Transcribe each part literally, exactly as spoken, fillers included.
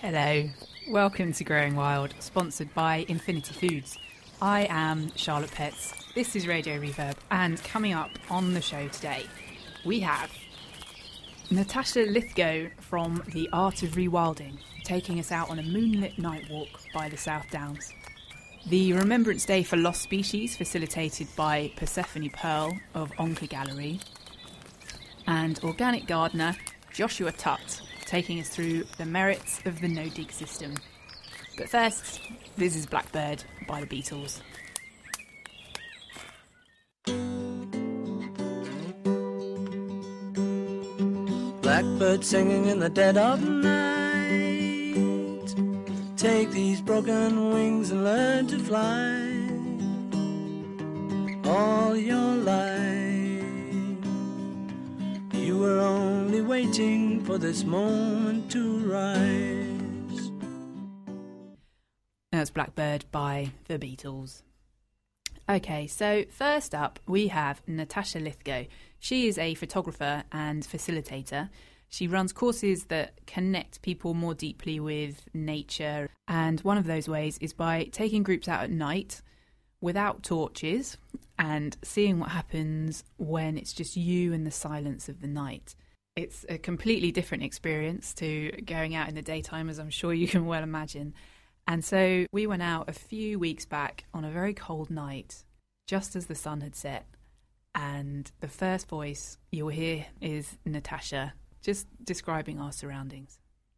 Hello, welcome to Growing Wild, sponsored by Infinity Foods. I am Charlotte Petts, this is Radio Reverb, and coming up on the show today, we have Natasha Lithgow from The Art of Rewilding, taking us out on a moonlit night walk by the South Downs. The Remembrance Day for Lost Species, facilitated by Persephone Pearl of Onker Gallery, and organic gardener Joshua Tutt, taking us through the merits of the no-dig system. But first, this is Blackbird by the Beatles. Blackbird singing in the dead of night. Take these broken wings and learn to fly. All your life you were only waiting for this moment to rise. That's Blackbird by the Beatles. Okay, so first up we have Natasha Lithgow. She is a photographer and facilitator. She runs courses that connect people more deeply with nature, and one of those ways is by taking groups out at night without torches and seeing what happens when it's just you and the silence of the night. It's a completely different experience to going out in the daytime, as I'm sure you can well imagine. And so we went out a few weeks back on a very cold night, just as the sun had set. And the first voice you'll hear is Natasha, just describing our surroundings.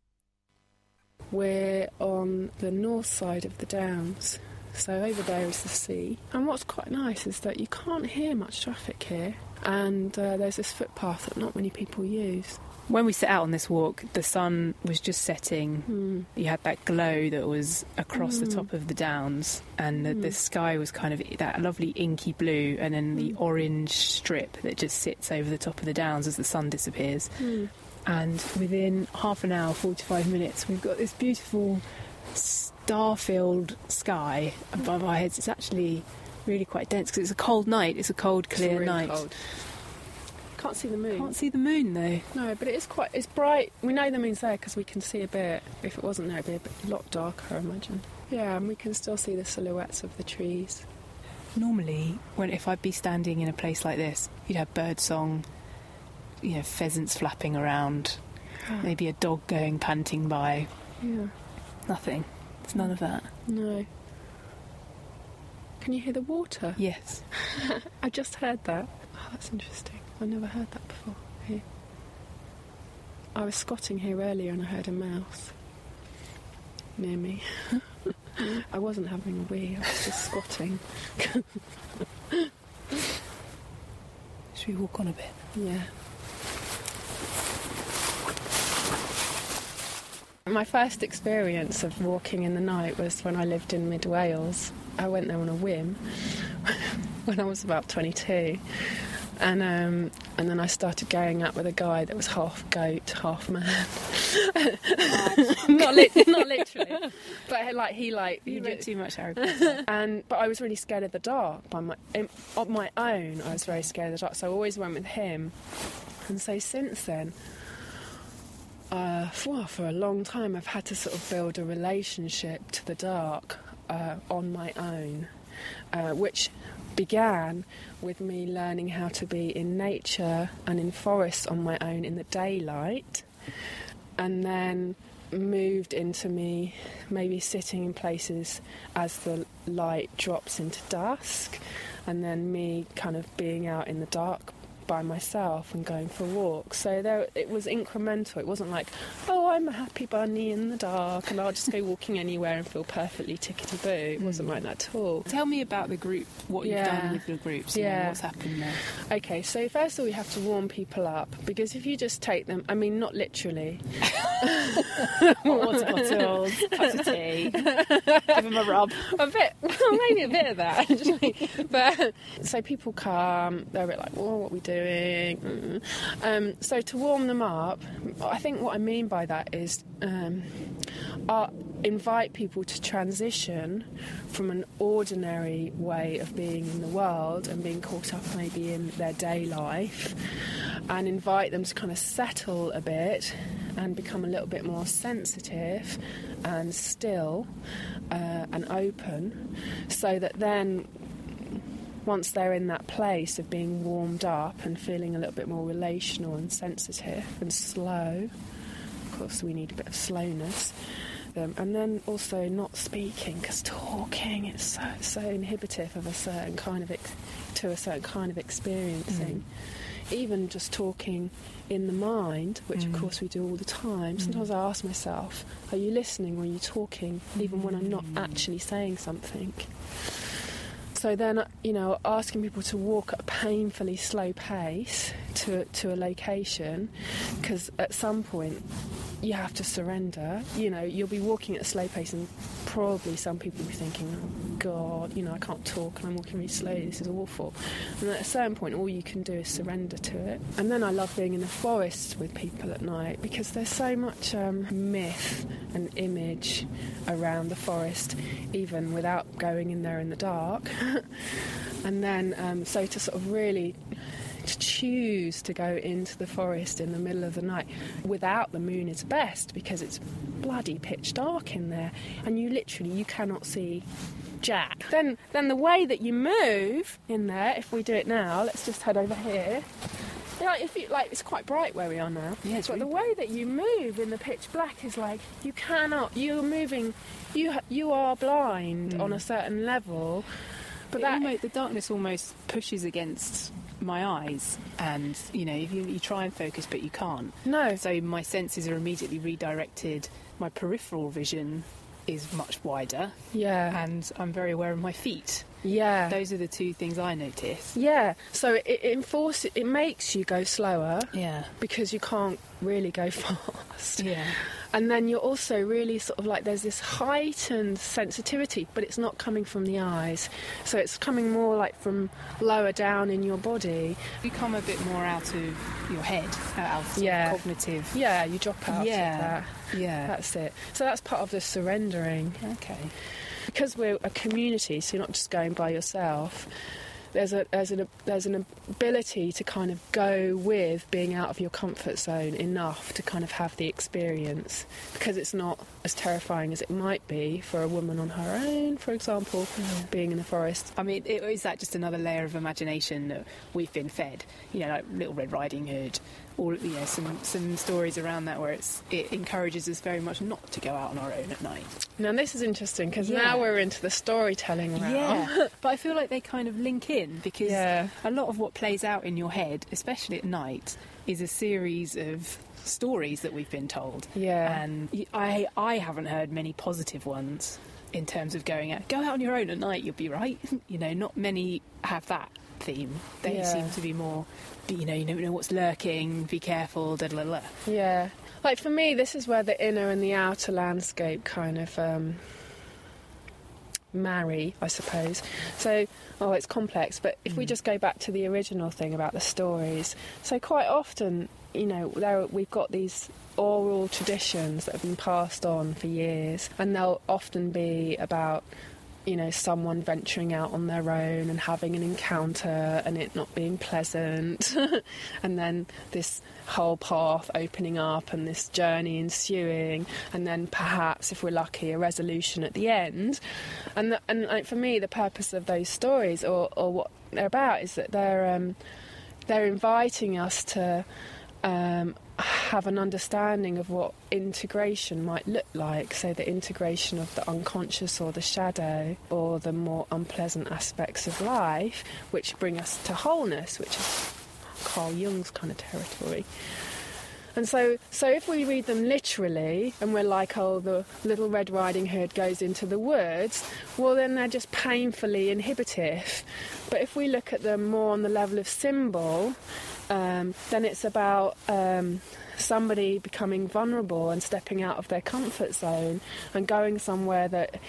We're on the north side of the Downs, so over there is the sea. And what's quite nice is that you can't hear much traffic here, and uh, there's this footpath that not many people use. When we set out on this walk, the sun was just setting. Mm. You had that glow that was across Mm. the top of the downs, and the, Mm. the sky was kind of that lovely inky blue, and then the Mm. orange strip that just sits over the top of the downs as the sun disappears. Mm. And within half an hour, forty-five minutes, we've got this beautiful star-filled sky above our heads. It's actually really quite dense because it's a cold night. It's a cold, clear It's really night. cold. Can't see the moon. Can't see the moon though. No, but it is quite. It's bright. We know the moon's there because we can see a bit. If it wasn't there, it'd be a, bit, a lot darker, I imagine. Yeah, and we can still see the silhouettes of the trees. Normally, when if I'd be standing in a place like this, you'd have bird song, you know, pheasants flapping around, Yeah. maybe a dog going panting by. Yeah. Nothing. There's none of that. No. Can you hear the water? Yes. I just heard that. Oh, that's interesting. I've never heard that before here. I was squatting here earlier and I heard a mouse near me. I wasn't having a wee, I was just squatting. Should we walk on a bit? Yeah. My first experience of walking in the night was when I lived in Mid Wales. I went there on a whim when I was about twenty-two. And um, and then I started going out with a guy that was half goat, half man. not, li- not literally, but like he like You he look did- too much Harry Potter. and but I was really scared of the dark. By my in, on my own, I was very scared of the dark. So I always went with him. And so since then, uh, well, for a long time, I've had to sort of build a relationship to the dark uh, on my own, uh, which began with me learning how to be in nature and in forests on my own in the daylight, and then moved into me maybe sitting in places as the light drops into dusk, and then me kind of being out in the dark by myself and going for walks. So there, it was incremental. It wasn't like, oh, I'm a happy bunny in the dark and I'll just go walking anywhere and feel perfectly tickety-boo. It wasn't like that at all. Tell me about the group, what Yeah. you've done with your groups, Yeah. and what's happened there. Okay, so first of all, you have to warm people up, because if you just take them, I mean, not literally. Water bottles, cups of tea, give them a rub. A bit, well, maybe a bit of that, actually. But so people come, they're a bit like, well, what are we doing? Mm. Um, so to warm them up, I think what I mean by that is um, uh, invite people to transition from an ordinary way of being in the world and being caught up maybe in their day life, and invite them to kind of settle a bit and become a little bit more sensitive and still uh, and open, so that then once they're in that place of being warmed up and feeling a little bit more relational and sensitive and slow, of course we need a bit of slowness, um, and then also not speaking, because talking is so, so inhibitive of a certain kind of ex- to a certain kind of experiencing. Mm. Even just talking in the mind, which mm. of course we do all the time, sometimes mm. I ask myself, are you listening or are you talking, even when I'm not actually saying something? So then, you know, asking people to walk at a painfully slow pace to to a location, because at some point you have to surrender. You know, you'll be walking at a slow pace and probably some people will be thinking, oh God, you know, I can't talk and I'm walking really slowly, this is awful. And at a certain point all you can do is surrender to it. And then I love being in the forest with people at night, because there's so much um, myth and image around the forest, even without going in there in the dark. And then um, so to sort of really to choose to go into the forest in the middle of the night without the moon is best, because it's bloody pitch dark in there and you literally you cannot see jack. Then then the way that you move in there, if we do it now, let's just head over here. You know, if you, like, it's quite bright where we are now. Yeah, it's but really the way that you move in the pitch black is like you cannot. You're moving. You ha- you are blind mm. on a certain level. But that almost, the darkness almost pushes against my eyes, and you know, you, you try and focus but you can't. No. So my senses are immediately redirected. My peripheral vision is much wider. Yeah. And I'm very aware of my feet. Yeah. Those are the two things I notice. Yeah. So it, it enforces, it makes you go slower. Yeah. Because you can't really go fast. Yeah. And then you're also really sort of like, there's this heightened sensitivity, but it's not coming from the eyes. So it's coming more like from lower down in your body. You come a bit more out of your head, out of yeah. cognitive. Yeah, you drop out yeah. of that. Yeah. That's it. So that's part of the surrendering. Okay. Because we're a community, so you're not just going by yourself. There's a there's an there's an ability to kind of go with being out of your comfort zone enough to kind of have the experience, because it's not as terrifying as it might be for a woman on her own, for example, yeah. being in the forest. I mean, it, is that just another layer of imagination that we've been fed? You know, like Little Red Riding Hood, or you know, some some stories around that where it's it encourages us very much not to go out on our own at night. Now this is interesting, because yeah. now we're into the storytelling realm. Yeah, but I feel like they kind of link in, because yeah. a lot of what plays out in your head, especially at night, is a series of stories that we've been told. Yeah. And I I haven't heard many positive ones in terms of going out. Go out on your own at night, you'll be right. You know, not many have that theme. They yeah. seem to be more, you know, you don't know what's lurking, be careful, da da da. Yeah. Like for me, this is where the inner and the outer landscape kind of um, marry, I suppose. So, oh, it's complex, but if mm. we just go back to the original thing about the stories, so quite often, you know, there we've got these oral traditions that have been passed on for years, and they'll often be about, you know, someone venturing out on their own and having an encounter and it not being pleasant and then this whole path opening up and this journey ensuing, and then perhaps, if we're lucky, a resolution at the end. And the, and like, for me, the purpose of those stories, or, or what they're about, is that they're um, they're inviting us to um, have an understanding of what integration might look like. So the integration of the unconscious or the shadow or the more unpleasant aspects of life, which bring us to wholeness, which is Carl Jung's kind of territory. And so, so if we read them literally, and we're like, oh, the Little Red Riding Hood goes into the woods, well, then they're just painfully inhibitive. But if we look at them more on the level of symbol, um, then it's about um, somebody becoming vulnerable and stepping out of their comfort zone and going somewhere that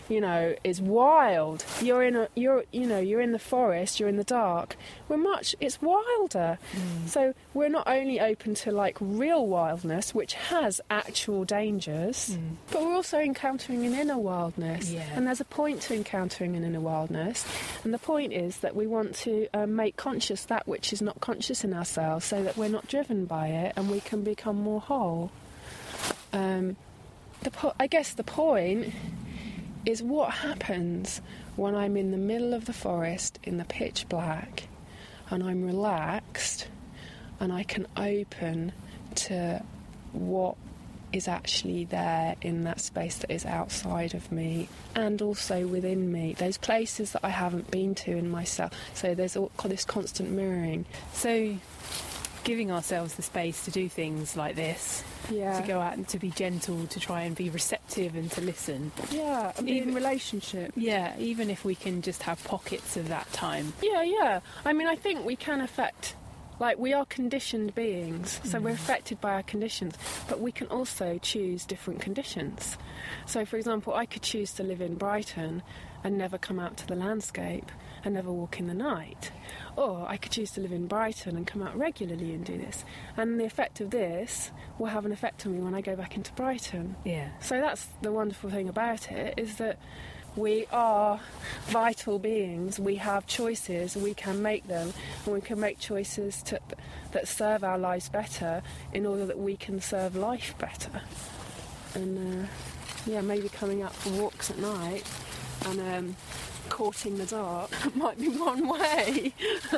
you know, is wild. You're in a, you're, you know, you're in the forest, you're in the dark. We're much, it's wilder. Mm. So we're not only open to like real wildness, which has actual dangers, mm. but we're also encountering an inner wildness. Yeah. And there's a point to encountering an inner wildness. And the point is that we want to um, make conscious that which is not conscious in ourselves, so that we're not driven by it and we can become more whole. Um, the po- I guess the point is what happens when I'm in the middle of the forest in the pitch black and I'm relaxed and I can open to what is actually there in that space that is outside of me and also within me, those places that I haven't been to in myself. So there's all, this constant mirroring. So giving ourselves the space to do things like this, yeah. to go out and to be gentle, to try and be receptive and to listen. Yeah, and be even, in relationship. Yeah, even if we can just have pockets of that time. Yeah, yeah. I mean, I think we can affect, like, we are conditioned beings, so mm. we're affected by our conditions, but we can also choose different conditions. So, for example, I could choose to live in Brighton and never come out to the landscape and never walk in the night. Or I could choose to live in Brighton and come out regularly and do this. And the effect of this will have an effect on me when I go back into Brighton. Yeah. So that's the wonderful thing about it, is that we are vital beings, we have choices, we can make them, and we can make choices to, that serve our lives better in order that we can serve life better. And uh, yeah, maybe coming out for walks at night and um, courting the dark might be one way.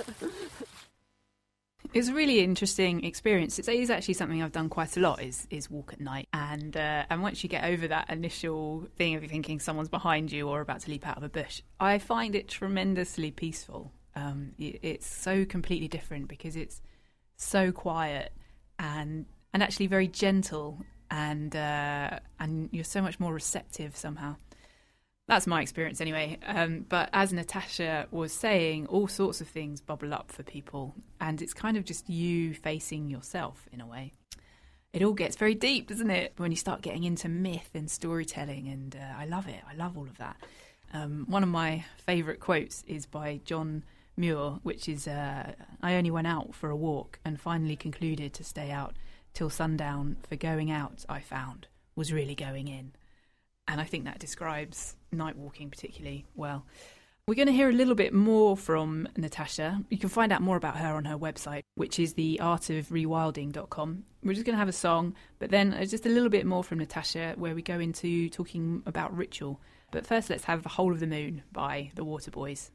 It's a really interesting experience. It is actually something I've done quite a lot, is is walk at night. And uh, and once you get over that initial thing of thinking someone's behind you or about to leap out of a bush, I find it tremendously peaceful. Um, it, it's so completely different because it's so quiet and and actually very gentle, and uh, and you're so much more receptive somehow. That's my experience anyway. Um, but as Natasha was saying, all sorts of things bubble up for people. And it's kind of just you facing yourself in a way. It all gets very deep, doesn't it? When you start getting into myth and storytelling. And uh, I love it. I love all of that. Um, one of my favourite quotes is by John Muir, which is, uh, I only went out for a walk and finally concluded to stay out till sundown, for going out, I found, was really going in. And I think that describes night walking particularly well. We're going to hear a little bit more from Natasha. You can find out more about her on her website, which is the art of rewilding dot com. We're just going to have a song, but then just a little bit more from Natasha, where we go into talking about ritual. But first, let's have The Whole of the Moon by the Waterboys.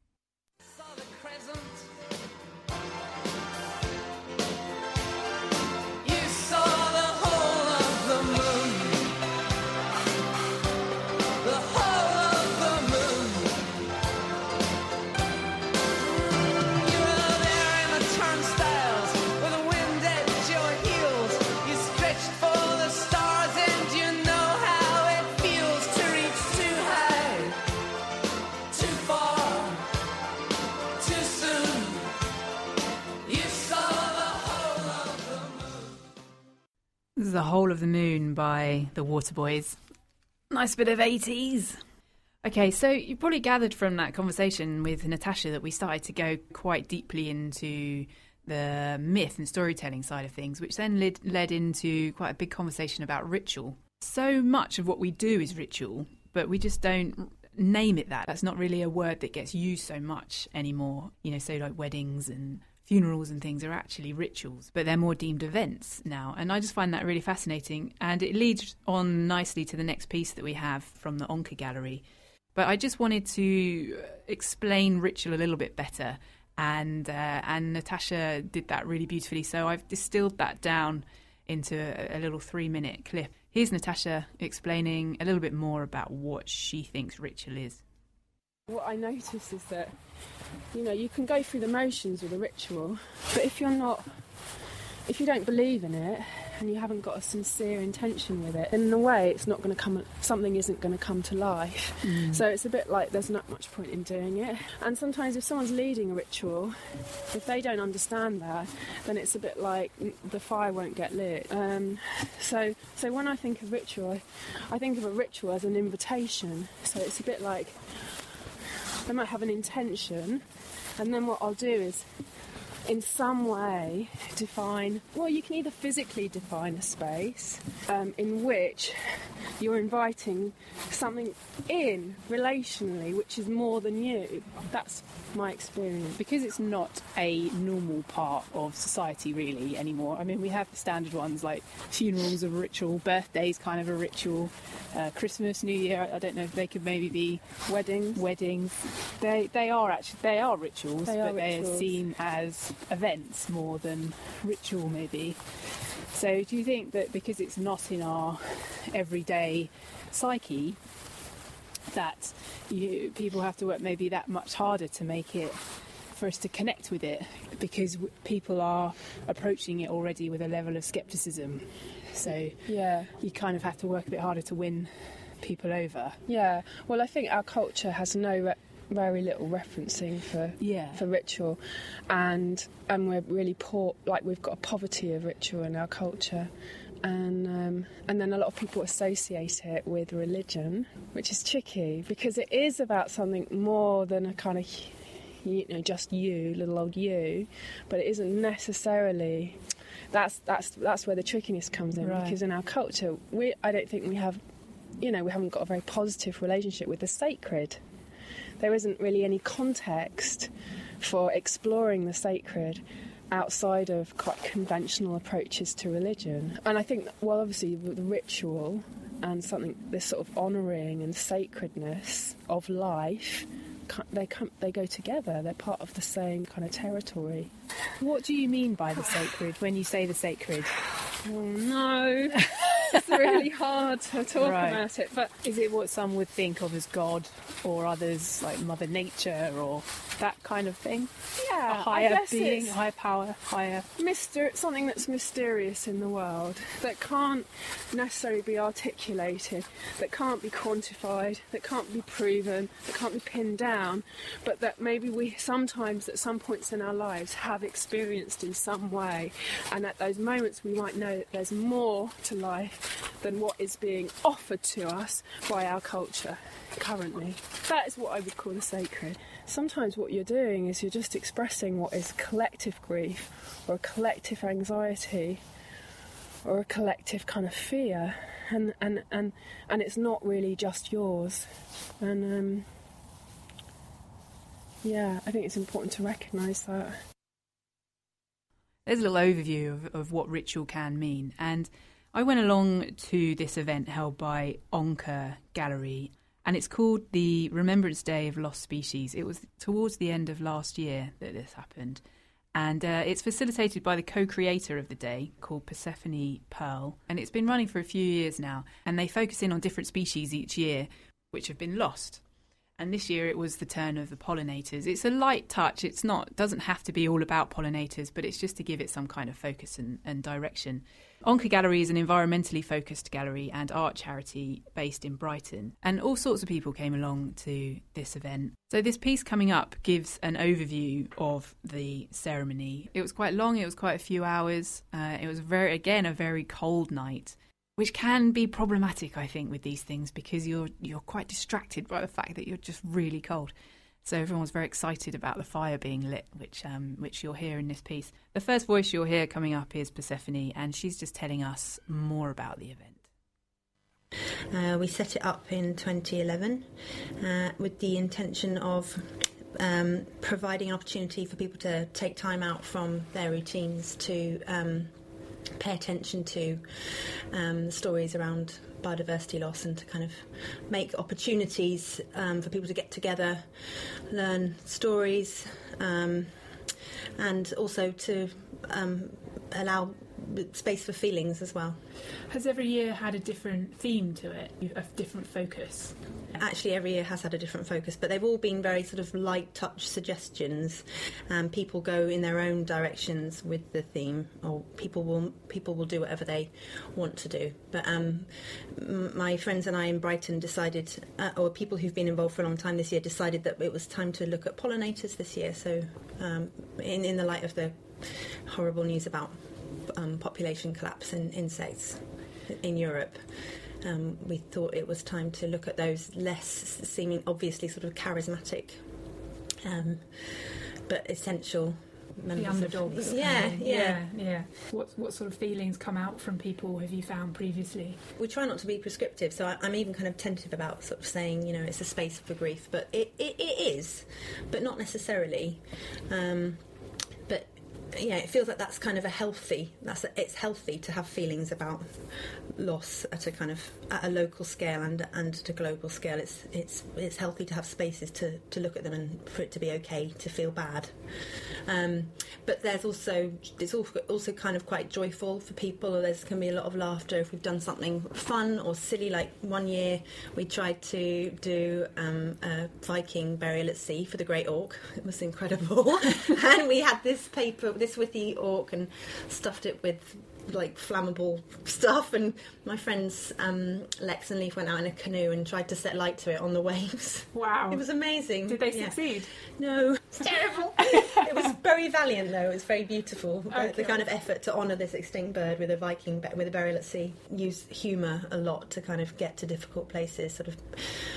The Whole of the Moon by the Waterboys. Nice bit of eighties. Okay, so you probably gathered from that conversation with Natasha that we started to go quite deeply into the myth and storytelling side of things, which then led, led into quite a big conversation about ritual. So much of what we do is ritual, but we just don't name it that. That's not really a word that gets used so much anymore. You know, so like weddings and funerals and things are actually rituals, but they're more deemed events now. And I just find that really fascinating. And it leads on nicely to the next piece that we have from the Onca Gallery. But I just wanted to explain ritual a little bit better. And uh, and Natasha did that really beautifully. So I've distilled that down into a, a little three-minute clip. Here's Natasha explaining a little bit more about what she thinks ritual is. What I notice is that, you know, you can go through the motions with a ritual, but if you're not if you don't believe in it and you haven't got a sincere intention with it, then in a way it's not going to come, something isn't going to come to life. Mm. So it's a bit like there's not much point in doing it. And sometimes if someone's leading a ritual, if they don't understand that, then it's a bit like the fire won't get lit. Um, so so when I think of ritual, I, I think of a ritual as an invitation. So it's a bit like I might have an intention, and then what I'll do is in some way define, well, you can either physically define a space um, in which you're inviting something in relationally which is more than you. That's my experience. Because it's not a normal part of society really anymore. I mean, we have the standard ones like funerals are a ritual, birthdays kind of a ritual, uh, Christmas, New Year, I don't know if they could maybe be weddings. Weddings. They they are actually they are rituals, they but are they rituals. are seen as events more than ritual maybe. So do you think that because it's not in our everyday psyche that you, people have to work maybe that much harder to make it, for us to connect with it, because w- people are approaching it already with a level of scepticism, so yeah, you kind of have to work a bit harder to win people over. Yeah, well, I think our culture has no re- very little referencing for yeah. for ritual, and and we're really poor. Like we've got a poverty of ritual in our culture, and um, and then a lot of people associate it with religion, which is tricky because it is about something more than a kind of, you know, just you, little old you, but it isn't necessarily. That's that's that's where the trickiness comes in, right. Because in our culture, we I don't think we have, you know, we haven't got a very positive relationship with the sacred. There isn't really any context for exploring the sacred outside of quite conventional approaches to religion. And I think, well, obviously the ritual and something, this sort of honouring and sacredness of life, they come, they go together. They're part of the same kind of territory. What do you mean by the sacred when you say the sacred? Oh no, it's really hard to talk right. about it. But is it what some would think of as God, or others like Mother Nature, or that kind of thing? Yeah, a higher I guess being, it's a higher power, higher Myster- something that's mysterious in the world, that can't necessarily be articulated, that can't be quantified, that can't be proven, that can't be pinned down, but that maybe we sometimes at some points in our lives have experienced in some way, and at those moments we might know that there's more to life than what is being offered to us by our culture currently. That is what I would call the sacred. Sometimes what you're doing is you're just expressing what is collective grief or a collective anxiety or a collective kind of fear, and and, and, and it's not really just yours. And um, yeah, I think it's important to recognise that. There's a little overview of, of what ritual can mean, and I went along to this event held by Onca Gallery, and it's called the Remembrance Day of Lost Species. It was towards the end of last year that this happened, and uh, it's facilitated by the co-creator of the day, called Persephone Pearl, and it's been running for a few years now, and they focus in on different species each year which have been lost. And this year it was the turn of the pollinators. It's a light touch. It's not doesn't have to be all about pollinators, but it's just to give it some kind of focus and, and direction. Onca Gallery is an environmentally focused gallery and art charity based in Brighton. And all sorts of people came along to this event. So this piece coming up gives an overview of the ceremony. It was quite long. It was quite a few hours. Uh, it was very again a very cold night, which can be problematic, I think, with these things, because you're you're quite distracted by the fact that you're just really cold. So everyone was very excited about the fire being lit, which um, which you'll hear in this piece. The first voice you'll hear coming up is Persephone, and she's just telling us more about the event. Uh, we set it up in twenty eleven uh, with the intention of um, providing an opportunity for people to take time out from their routines to Um, pay attention to um, the stories around biodiversity loss, and to kind of make opportunities um, for people to get together, learn stories, um, and also to um, allow space for feelings as well. Has every year had a different theme to it, a different focus? Actually, every year has had a different focus, but they've all been very sort of light touch suggestions. Um, people go in their own directions with the theme, or people will people will do whatever they want to do. But um, m- my friends and I in Brighton decided, uh, or people who've been involved for a long time this year, decided that it was time to look at pollinators this year. So, um, in in the light of the horrible news about um, population collapse in insects in Europe. Um, we thought it was time to look at those less seeming obviously sort of charismatic um, but essential members The underdogs. of, yeah, kind of- yeah yeah, yeah. What what sort of feelings come out from people have you found previously? We try not to be prescriptive, so I, I'm even kind of tentative about sort of saying, you know, it's a space for grief, but it, it, it is, but not necessarily. Um, but yeah, it feels like that's kind of a healthy. That's a, it's healthy to have feelings about loss at a kind of at a local scale and and at a global scale. It's it's it's healthy to have spaces to, to look at them and for it to be okay to feel bad. Um, but there's also it's also also kind of quite joyful for people. Or there's can be a lot of laughter if we've done something fun or silly. Like one year we tried to do um, a Viking burial at sea for the Great Auk. It was incredible, and we had this paper. This with the orc and stuffed it with like flammable stuff, and my friends um, Lex and Leaf went out in a canoe and tried to set light to it on the waves. Wow. It was amazing. Did they Yeah. succeed? No, it's terrible. It was very valiant though. It was very beautiful. The- Okay. The kind of effort to honour this extinct bird with a Viking be- with a burial at sea. Use humour a lot to kind of get to difficult places. Sort of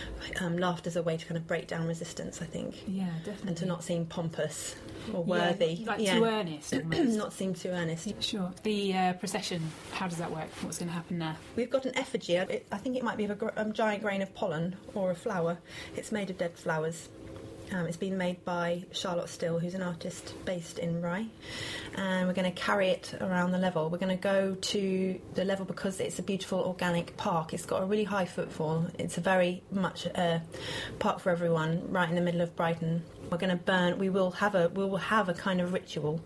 um, laughter's a way to kind of break down resistance, I think, Yeah, definitely. and to not seem pompous or Yeah, worthy. like Yeah. too earnest almost. Not seem too earnest. Sure. The uh, procession, how does that work? What's going to happen there? We've got an effigy. I I think it might be of a gr- um, giant grain of pollen or a flower. It's made of dead flowers. Um, it's been made by Charlotte Still, who's an artist based in Rye. And we're going to carry it around the level. We're going to go to the level because it's a beautiful organic park. It's got a really high footfall. It's a very much a park for everyone, right in the middle of Brighton. We're going to burn. We will have a. We will have a kind of ritual,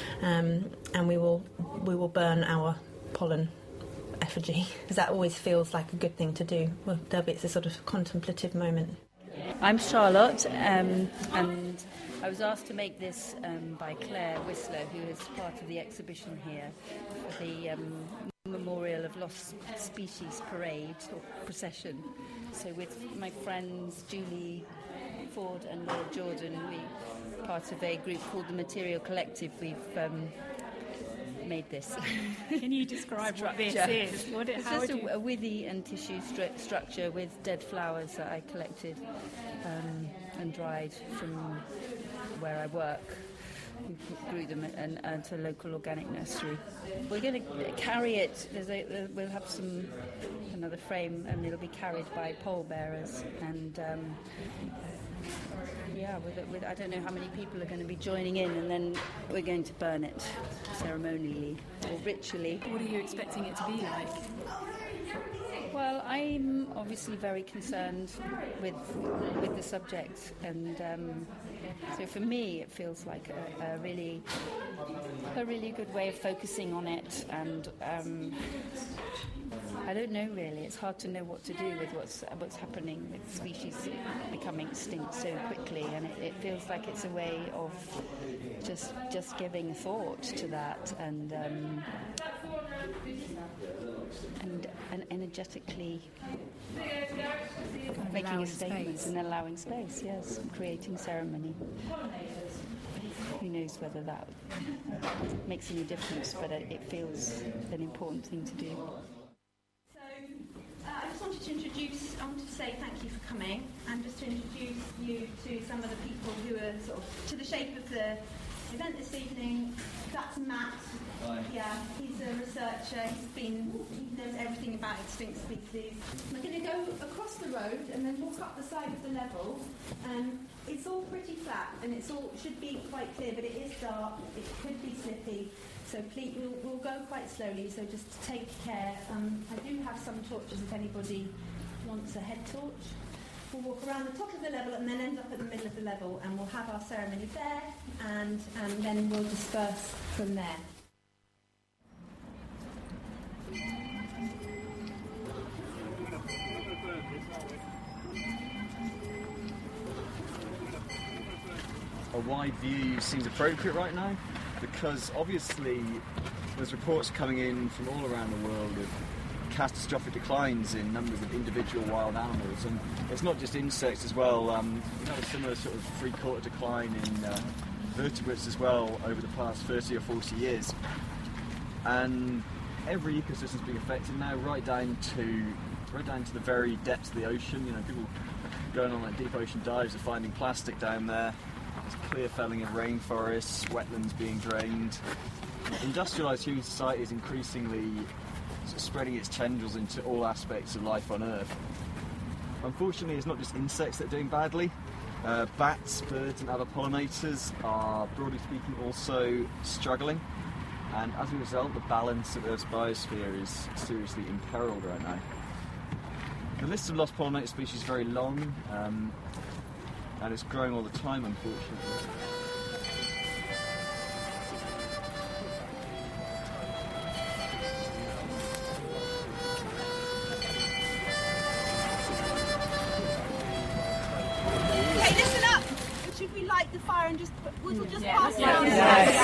um, and we will. We will burn our pollen effigy because that always feels like a good thing to do. Well, there'll be, it's a sort of contemplative moment. I'm Charlotte, um, and I was asked to make this um, by Claire Whistler, who is part of the exhibition here for the um, Memorial of Lost Species Parade or procession. So with my friends Julie Ford and Laura Jordan, we part of a group called the Material Collective. We've um, made this. Can you describe what this Structure. is? What it, It's how just would you... a, a withy and tissue stru- structure with dead flowers that I collected um, and dried from where I work. We grew them at, at a local organic nursery. We're going to carry it. There's a, there, we'll have some another frame, and it'll be carried by pole bearers. And um, yeah, with, with, I don't know how many people are going to be joining in, and then we're going to burn it ceremonially or ritually. What are you expecting it to be like? Well, I'm obviously very concerned with with the subject, and um, so for me, it feels like a, a really a really good way of focusing on it. And um, I don't know really; it's hard to know what to do with what's what's happening with species becoming extinct so quickly, and it, it feels like it's a way of just just giving a thought to that and. Um, And, and energetically making allowing a statement space. and allowing space, yes, creating ceremony. Who knows whether that makes any difference, but it, it feels an important thing to do. So, uh, I just wanted to introduce, I wanted to say thank you for coming, and just to introduce you to some of the people who are sort of to the shape of the event this evening. That's Matt. Hi. Yeah, he's a researcher. He's been, he knows everything about extinct species. We're going to go across the road and then walk up the side of the level. Um, it's all pretty flat and it's all should be quite clear, but it is dark. It could be slippy. So please, we'll, we'll go quite slowly. So just take care. Um, I do have some torches if anybody wants a head torch. We'll walk around the top of the level and then end up at the middle of the level, and we'll have our ceremony there, and um, then we'll disperse from there. a wide view seems appropriate right now, because obviously there's reports coming in from all around the world of catastrophic declines in numbers of individual wild animals, and it's not just insects as well. Um, we have a similar sort of three-quarter decline in uh, vertebrates as well over the past thirty or forty years, and every ecosystem's being affected now, right down to right down to the very depths of the ocean. You know, people going on like deep ocean dives are finding plastic down there. There's clear felling of rainforests, wetlands being drained. Industrialised human society is increasingly sort of spreading its tendrils into all aspects of life on Earth. Unfortunately, it's not just insects that are doing badly. Uh, bats, birds and other pollinators are, broadly speaking, also struggling. And as a result, the balance of Earth's biosphere is seriously imperiled right now. The list of lost pollinator species is very long, um, and it's growing all the time, unfortunately. Okay, listen up! Should we light the fire and just we'll just Yeah. pass it Yeah. on?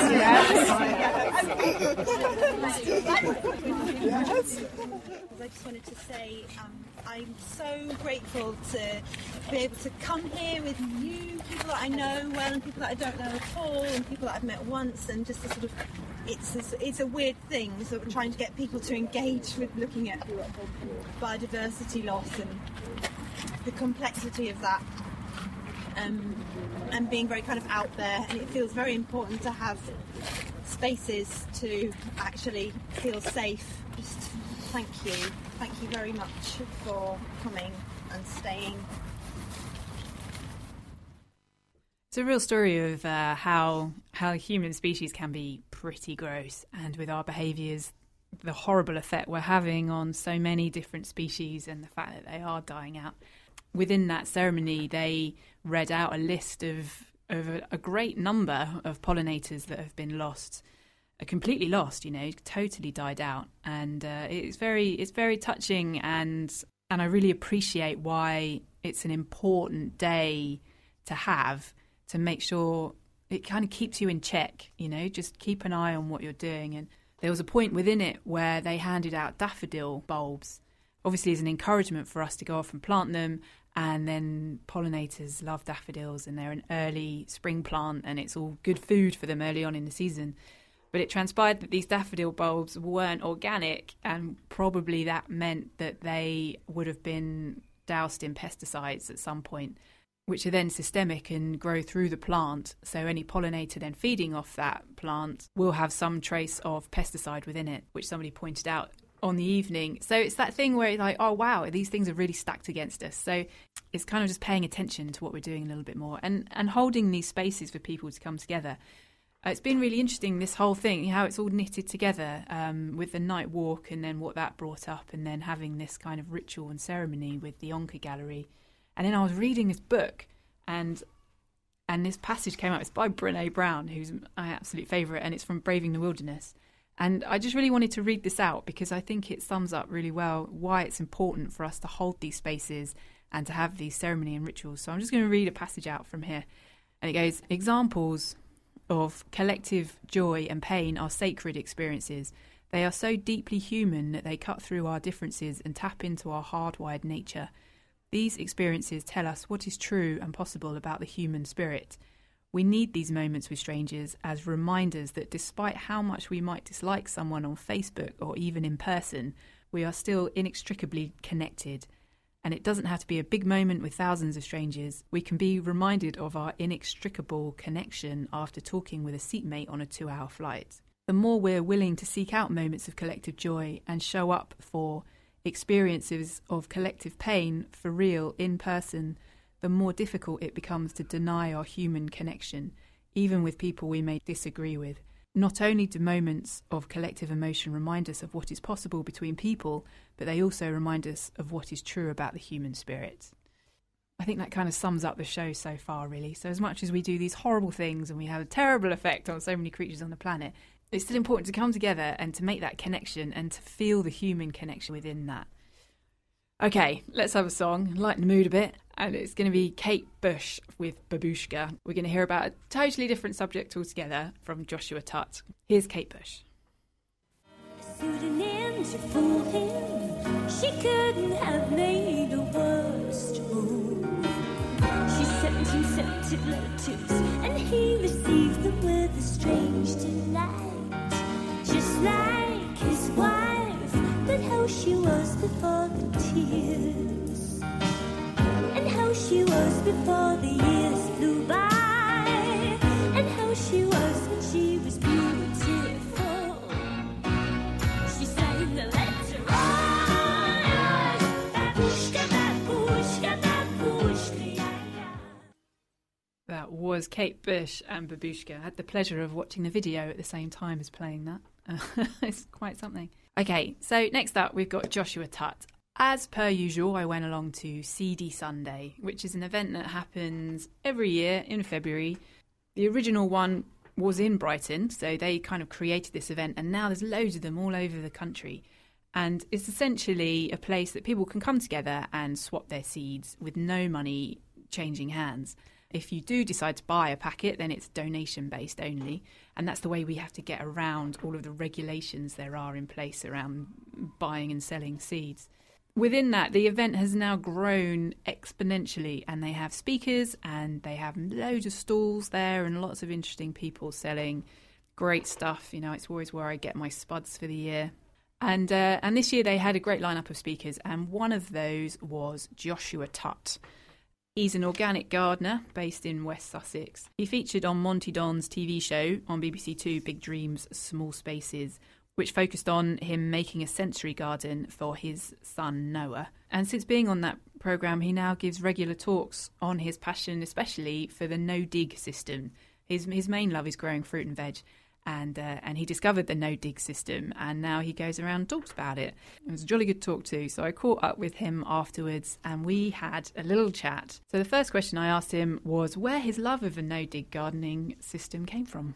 Yes. I just wanted to say um, I'm so grateful to be able to come here with you, people that I know well and people that I don't know at all, and people that I've met once, and just to sort of, it's a, it's a weird thing, sort of trying to get people to engage with looking at biodiversity loss and the complexity of that. Um, and being very kind of out there, and it feels very important to have spaces to actually feel safe. Just thank you, thank you very much for coming and staying. It's a real story of uh, how how human species can be pretty gross, and with our behaviours, the horrible effect we're having on so many different species, and the fact that they are dying out. Within that ceremony, they read out a list of, of a, a great number of pollinators that have been lost, uh, completely lost, you know, totally died out. And uh, it's very it's very touching, and and I really appreciate why it's an important day to have, to make sure it kind of keeps you in check, you know, just keep an eye on what you're doing. And there was a point within it where they handed out daffodil bulbs, obviously as an encouragement for us to go off and plant them. And then pollinators love daffodils, and they're an early spring plant, and it's all good food for them early on in the season. But it transpired that these daffodil bulbs weren't organic, and probably that meant that they would have been doused in pesticides at some point, which are then systemic and grow through the plant. So any pollinator then feeding off that plant will have some trace of pesticide within it, which somebody pointed out on the evening. So it's that thing where it's like, oh wow, these things are really stacked against us. So it's kind of just paying attention to what we're doing a little bit more, and and holding these spaces for people to come together. Uh, it's been really interesting, this whole thing, how it's all knitted together, um, with the night walk and then what that brought up, and then having this kind of ritual and ceremony with the Onca Gallery. And then I was reading this book, and and this passage came out. It's by Brené Brown, who's my absolute favourite, and it's from Braving the Wilderness. And I just really wanted to read this out because I think it sums up really well why it's important for us to hold these spaces and to have these ceremony and rituals. So I'm just going to read a passage out from here. And it goes, examples of collective joy and pain are sacred experiences. They are so deeply human that they cut through our differences and tap into our hardwired nature. These experiences tell us what is true and possible about the human spirit. We need these moments with strangers as reminders that despite how much we might dislike someone on Facebook or even in person, we are still inextricably connected. And it doesn't have to be a big moment with thousands of strangers. We can be reminded of our inextricable connection after talking with a seatmate on a two-hour flight. The more we're willing to seek out moments of collective joy and show up for experiences of collective pain for real, in person, the more difficult it becomes to deny our human connection, even with people we may disagree with. Not only do moments of collective emotion remind us of what is possible between people, but they also remind us of what is true about the human spirit. I think that kind of sums up the show so far, really. So as much as we do these horrible things and we have a terrible effect on so many creatures on the planet, it's still important to come together and to make that connection and to feel the human connection within that. Okay, let's have a song, lighten the mood a bit. And it's going to be Kate Bush with Babushka. We're going to hear about a totally different subject altogether from Joshua Tutt. Here's Kate Bush. Pseudonym to fool him, she couldn't have made a worse move. She sent him scented letters, and he received them with a strange delight. Just like his wife, but how she was before the tears, and how she was before the years flew by, and how she was when she was beautiful. She sang the letter, oh, yes, babushka, babushka, babushka, yeah, yeah. That was Kate Bush and Babushka. I had the pleasure of watching the video at the same time as playing that. Uh, it's quite something. Okay, so next up we've got Joshua Tutt. As per usual, I went along to C D Sunday, which is an event that happens every year in February. The original one was in Brighton, so they kind of created this event, and now there's loads of them all over the country. And it's essentially a place that people can come together and swap their seeds with no money changing hands. If you do decide to buy a packet, then it's donation-based only, and that's the way we have to get around all of the regulations there are in place around buying and selling seeds. Within that, the event has now grown exponentially, and they have speakers and they have loads of stalls there and lots of interesting people selling great stuff. You know, it's always where I get my spuds for the year. And uh, and this year they had a great lineup of speakers, and one of those was Joshua Tutt. He's an organic gardener based in West Sussex. He featured on Monty Don's T V show on B B C Two, Big Dreams, Small Spaces, which focused on him making a sensory garden for his son Noah. And since being on that programme, he now gives regular talks on his passion, especially for the no-dig system. His his main love is growing fruit and veg, and uh, and he discovered the no-dig system, and now he goes around and talks about it. It was a jolly good talk too, so I caught up with him afterwards, and we had a little chat. So the first question I asked him was where his love of the no-dig gardening system came from.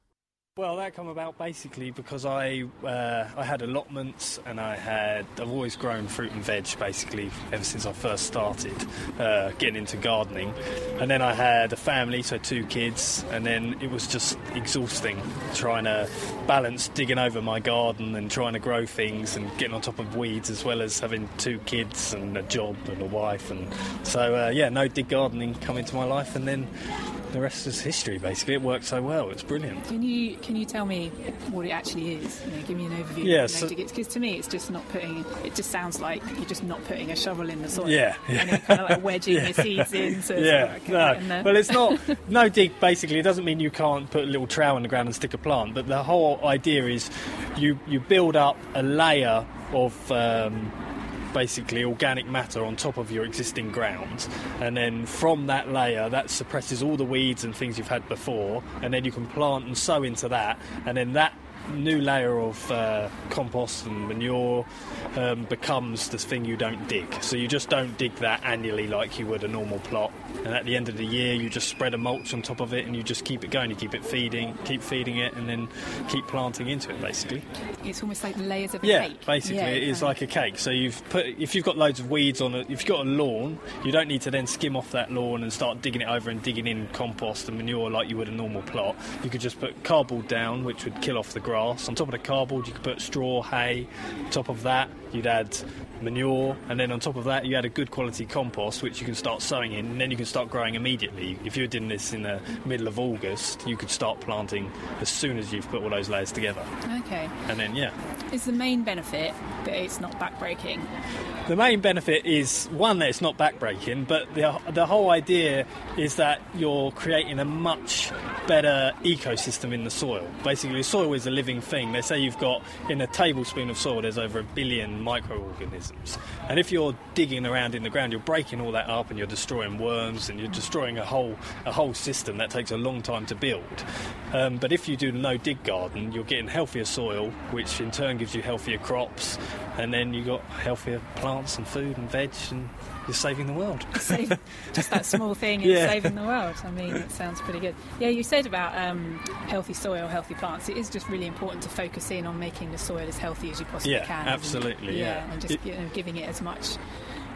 Well, that come about basically because I uh, I had allotments, and I had I've always grown fruit and veg basically ever since I first started uh, getting into gardening, and then I had a family, so two kids, and then it was just exhausting trying to balance digging over my garden and trying to grow things and getting on top of weeds, as well as having two kids and a job and a wife, and so uh, yeah, no dig gardening come into my life, and then the rest is history. Basically, it worked so well; it's brilliant. Can you can you tell me what it actually is? You know, give me an overview. Yeah, of so, because to me, it's just not putting. It just sounds like you're just not putting a shovel in the soil. Yeah, yeah. And you're kind of like wedging yeah. your seeds in. So yeah, it's like no. Well, it's not no dig. Basically, it doesn't mean you can't put a little trowel in the ground and stick a plant. But the whole idea is you you build up a layer of. Um, basically organic matter on top of your existing ground, and then from that layer that suppresses all the weeds and things you've had before, and then you can plant and sow into that, and then that new layer of uh, compost and manure um, becomes the thing you don't dig. So you just don't dig that annually like you would a normal plot, and at the end of the year you just spread a mulch on top of it and you just keep it going, you keep it feeding, keep feeding it, and then keep planting into it basically. It's almost like the layers of a yeah, cake. Basically yeah, it is like a cake. So you've put, if you've got loads of weeds on it, if you've got a lawn, you don't need to then skim off that lawn and start digging it over and digging in compost and manure like you would a normal plot. You could just put cardboard down, which would kill off the grass. On top of the cardboard you could put straw, hay. On top of that you'd add manure, and then on top of that you add a good quality compost which you can start sowing in, and then you can start growing immediately. If you were doing this in the middle of August, you could start planting as soon as you've put all those layers together. Okay. And then yeah. Is the main benefit that it's not backbreaking? The main benefit is, one, that it's not backbreaking, but the the whole idea is that you're creating a much better ecosystem in the soil. Basically, soil is a living thing. They say you've got, in a tablespoon of soil, there's over a billion microorganisms. And if you're digging around in the ground, you're breaking all that up and you're destroying worms and you're destroying a whole a whole system that takes a long time to build. Um, but if you do the no-dig garden, you're getting healthier soil, which in turn gives you healthier crops, and then you've got healthier plants and food and veg, and you're saving the world. Save, just that small thing is yeah. saving the world. I mean, it sounds pretty good. Yeah, you said about um, healthy soil, healthy plants. It is just really important to focus in on making the soil as healthy as you possibly yeah, can. Absolutely, yeah, yeah. and just it, you know, giving it as much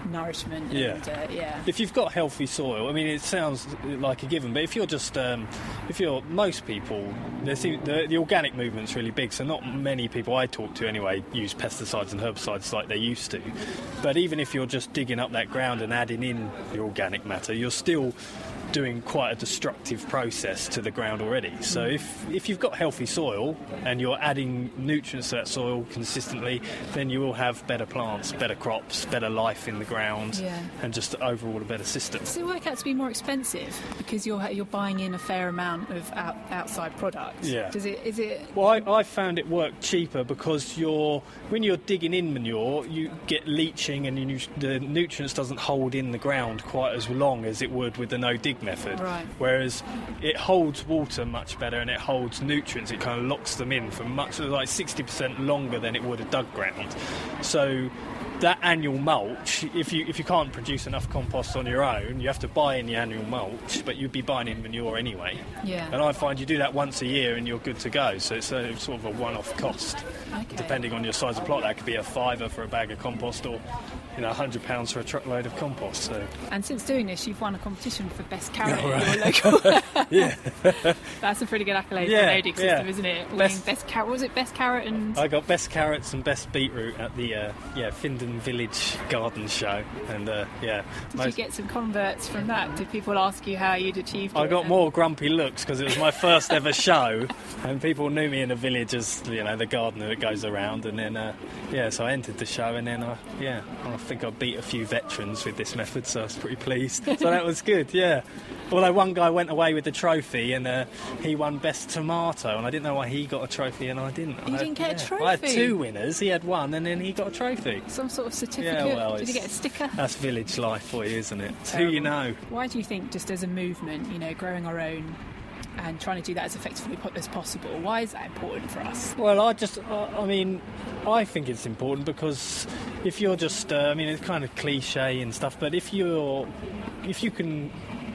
nourishment. Yeah. And, uh, yeah. If you've got healthy soil, I mean, it sounds like a given, but if you're just, um, if you're, most people, the, the, the organic movement's really big, so not many people I talk to anyway use pesticides and herbicides like they used to. But even if you're just digging up that ground and adding in the organic matter, you're still doing quite a destructive process to the ground already. So if if you've got healthy soil and you're adding nutrients to that soil consistently, then you will have better plants, better crops, better life in the ground, Yeah. and just overall a better system. Does it work out to be more expensive because you're you're buying in a fair amount of out, outside products? Yeah. Does it? Is it? Well, I, I found it worked cheaper because you're when you're digging in manure, you get leaching and you, the nutrients doesn't hold in the ground quite as long as it would with the no-dig method. Right. Whereas it holds water much better and it holds nutrients. It kind of locks them in for much like sixty percent longer than it would a dug ground. So that annual mulch, if you if you can't produce enough compost on your own, you have to buy in the annual mulch, but you'd be buying in manure anyway. Yeah. And I find you do that once a year and you're good to go. So it's a, sort of a one-off cost. Okay. Depending on your size of plot, that could be a fiver for a bag of compost or, you know, one hundred pounds for a truckload of compost. So. And since doing this, you've won a competition for best carrot Oh, right. in your local. Yeah. That's a pretty good accolade Yeah, for the no-dig system, yeah. isn't it? Winning Best- best carrot. Was it best carrot and? I got best carrots and best beetroot at the uh, yeah Findon Village Garden Show, and uh, yeah. Did most- you get some converts from that? Did people ask you how you'd achieved it? I got And- more grumpy looks because it was my first ever show, and people knew me in the village as you know the gardener that goes around. And then uh, yeah, so I entered the show, and then I yeah I think I beat a few veterans with this method, so I was pretty pleased. So that was good, yeah. Although one guy went away with the trophy, and uh, he won best tomato, and I didn't know why he got a trophy and I didn't. You I didn't get a I had trophy? two winners. He had one, and then he got a trophy. Some sort of certificate? Yeah, well, Did you it's- get a sticker? That's village life for you, isn't it? It's who you know. Why do you think, just as a movement, you know, growing our own and trying to do that as effectively po- as possible, why is that important for us? Well, I just, uh, I mean, I think it's important because if you're just, uh, I mean, it's kind of cliche and stuff, but if you're, if you can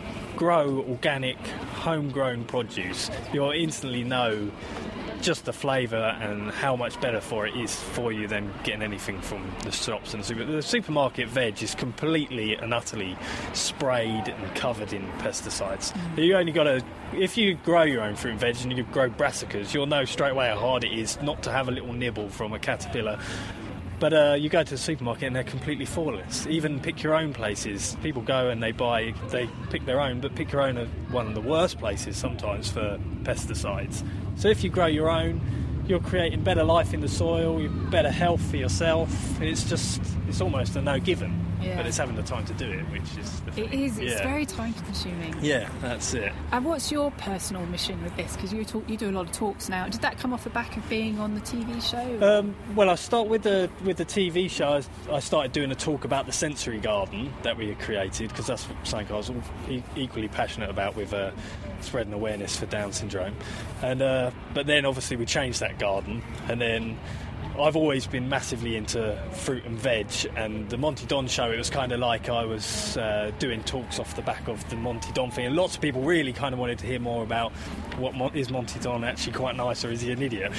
grow organic, homegrown produce, you'll instantly know just the flavour and how much better for it is for you than getting anything from the shops and super. The supermarket veg is completely and utterly sprayed and covered in pesticides. Mm. You only got to, if you grow your own fruit and veg and you grow brassicas, you'll know straight away how hard it is not to have a little nibble from a caterpillar. But uh, you go to the supermarket and they're completely flawless. Even pick your own places. People go and they buy, they pick their own, but pick your own at one of the worst places sometimes for pesticides. So if you grow your own, you're creating better life in the soil, you're better health for yourself. It's just, it's almost a no-given. Yeah. But it's having the time to do it, which is the It thing. is. It's Yeah. very time-consuming. Yeah, that's it. And what's your personal mission with this? Because you talk, you do a lot of talks now. Did that come off the back of being on the T V show? Um, well, I start with the with the T V show. I, I started doing a talk about the sensory garden that we had created because that's something I was e- equally passionate about with uh, spreading awareness for Down syndrome. And uh, but then obviously we changed that garden, and then I've always been massively into fruit and veg, and the Monty Don show, it was kind of like I was uh, doing talks off the back of the Monty Don thing, and lots of people really kind of wanted to hear more about what Mon- is Monty Don actually quite nice, or is he an idiot?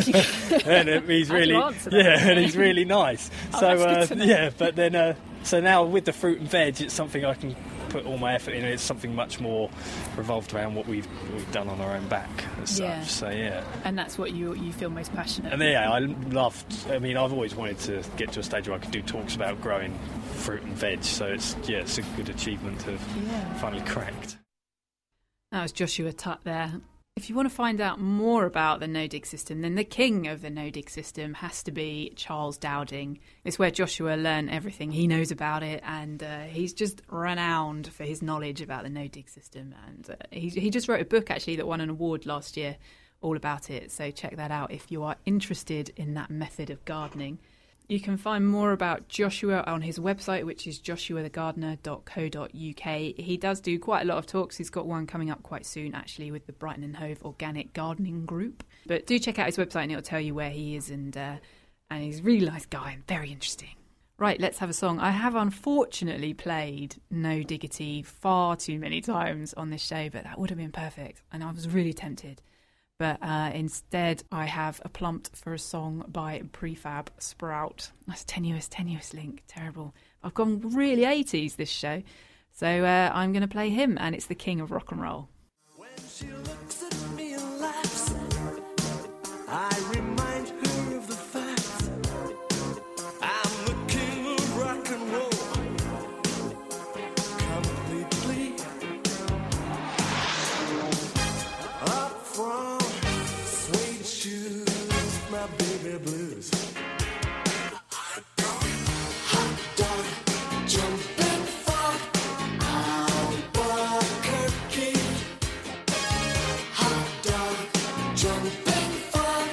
And uh, he's How do you really, answer that? yeah, and he's really nice. Oh, so that's good uh, to know. yeah, but then uh, so now with the fruit and veg, it's something I can put all my effort in. It's something much more revolved around what we've we've done on our own back as Yeah. such. So yeah. And that's what you you feel most passionate And yeah, I loved. I mean, I've always wanted to get to a stage where I could do talks about growing fruit and veg. So it's yeah, it's a good achievement to have Yeah. finally cracked. That was Joshua Tutt there. If you want to find out more about the no-dig system, then the king of the no-dig system has to be Charles Dowding. It's where Joshua learned everything he knows about it, and uh, he's just renowned for his knowledge about the no-dig system. And uh, he, he just wrote a book, actually, that won an award last year all about it. So check that out if you are interested in that method of gardening. You can find more about Joshua on his website, which is joshua the gardener dot co dot uk. He does do quite a lot of talks. He's got one coming up quite soon, actually, with the Brighton and Hove Organic Gardening Group. But do check out his website and it'll tell you where he is. And uh, and he's a really nice guy and very interesting. Right, let's have a song. I have unfortunately played No Diggity far too many times on this show, but that would have been perfect. And I was really tempted. But uh, instead, I have a plumped for a song by Prefab Sprout. That's a tenuous, tenuous link. Terrible. I've gone really eighties this show. So uh, I'm going to play him, and it's the king of rock and roll. When she looks at me and laughs, I remind her of the fact I'm the king of rock and roll. Completely. Up from suede shoes, my baby blues. Hot dog, jumping frog, Albuquerque. Hot dog, jumping frog,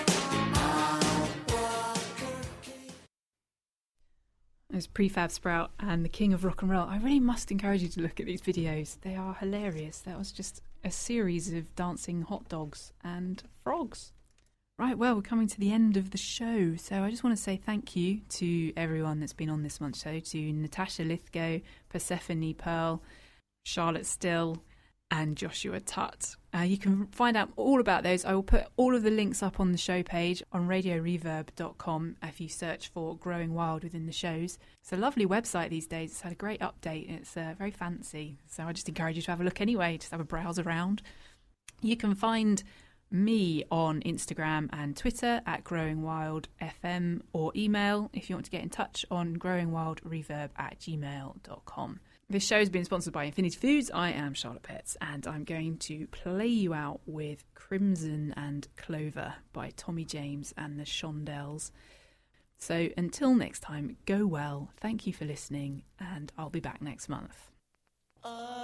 Albuquerque. There's Prefab Sprout and the king of rock and roll. I really must encourage you to look at these videos. They are hilarious. That was just a series of dancing hot dogs and frogs. Right, well, we're coming to the end of the show, so I just want to say thank you to everyone that's been on this month's show, to Natasha Lithgow, Persephone Pearl, Charlotte Still, and Joshua Tutt. Uh, you can find out all about those. I will put all of the links up on the show page on radio reverb dot com if you search for Growing Wild within the shows. It's a lovely website these days. It's had a great update. It's uh, very fancy, so I just encourage you to have a look anyway, just have a browse around. You can find me on Instagram and Twitter at Growing Wild F M, or email if you want to get in touch on growingwildreverb at gmail dot com. This show has been sponsored by Infinity Foods. I am Charlotte Petts, and I'm going to play you out with Crimson and Clover by Tommy James and the Shondells. So until next time, go well, thank you for listening, and I'll be back next month. Uh.